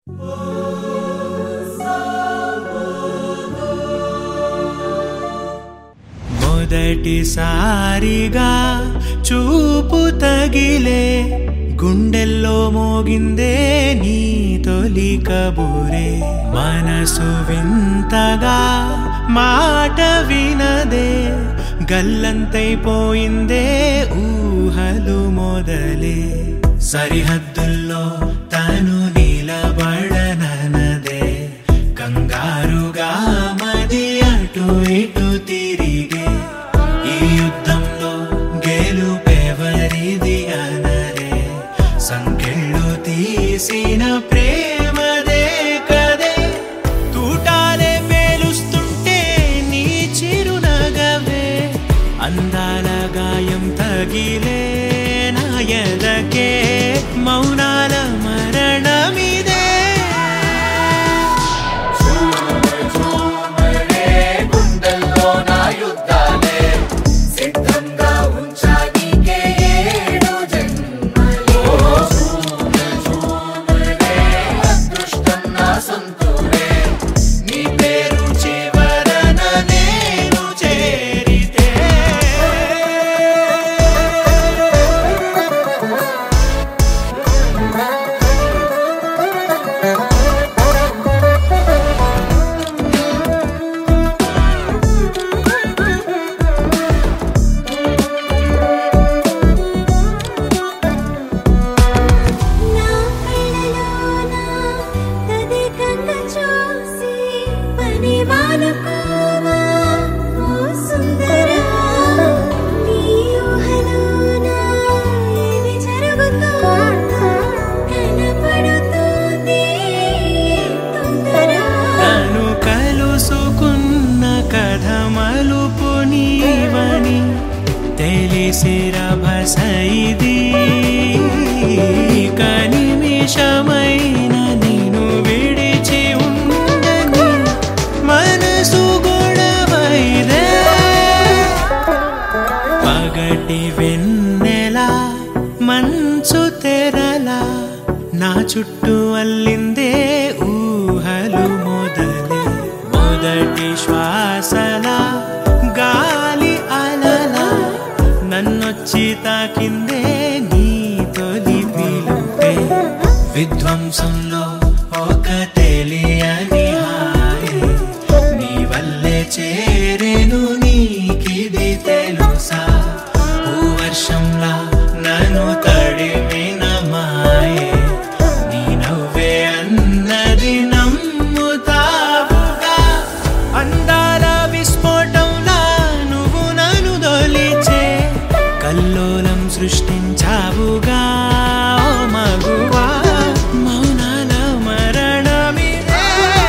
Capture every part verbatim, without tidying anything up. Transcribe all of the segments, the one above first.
మొదటిసారిగా చూపు తగిలే గుండెల్లో మోగిందే నీ తొలి కబురే మనసు వింతగా మాట వినదే గల్లంతైపోయిందే ఊహలు మొదలే సరిహద్దుల్లో తను నిలబడనదే కంగారుగా మది అటు ఇటు తిరిగే ఈ యుద్ధంలో గెలుపెవరిది అనరే సంకెళ్ళు తీసిన ప్రేమదే కదే తూటాలే పేలుస్తుంటే నీ చిరునగవే అందాల గాయం తగిలే నా ఎదకే మౌనాల మరణమిదే తెలిసిరభసైది కనిమిషమైన నిన్ను విడిచి ఉండని మనసు గొడవైదే పగటి వెన్నెలా మంచు తెరలా నా చుట్టూ అల్లిందే ఊహలు మొదలే మొదటి శ్వాసలా గాలి అలలా నన్నొచ్చి తాకిందే నీ తొలి పిలుపే విధ్వంసంలో ఒక తెలియని హాయే నీ వల్లే చేరేను నీకిది తెలుసా వర్షంలా నన్ను తడిమిన మాయే నీ నవ్వే అన్నది నమ్ముతావుగా అందాల విస్ఫోటంలా నువ్వు నన్ను దొలిచే కల్లోలం సృష్టించావుగా ఓ మగువా మౌనాల మరణమిదే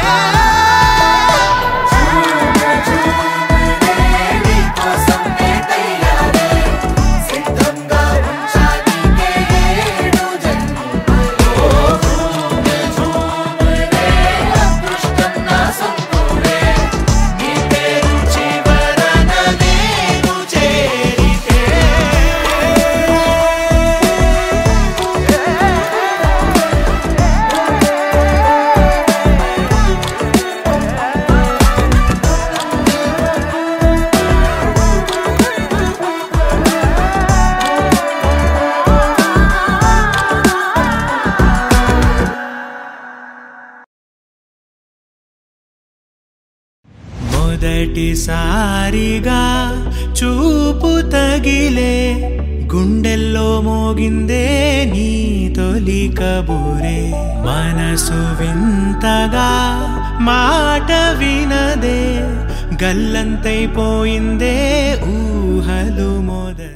మొదటిసారిగా చూపు తగిలే గుండెల్లో మోగిందే నీ తొలి కబురే మనసు వింతగా మాట వినదే గల్లంతైపోయిందే ఊహలు మొదలే